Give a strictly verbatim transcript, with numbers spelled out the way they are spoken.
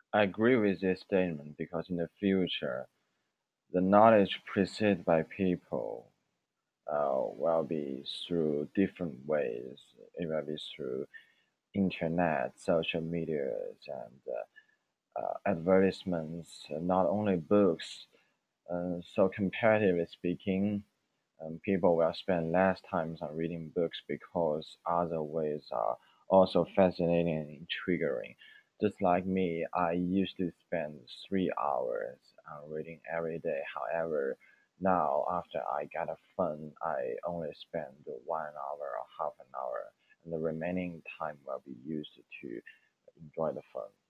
I agree with this statement because in the future, the knowledge presented by people uh, will be through different ways. It will be through internet, social medias, and uh, uh, advertisements, uh, not only books. Uh, so comparatively speaking, um, people will spend less time on reading books because other ways are also fascinating and intriguing. Just like me, I used to spend three hours on reading every day. However, now after I got a phone, I only spend one hour or half an hour, and the remaining time will be used to enjoy the phone.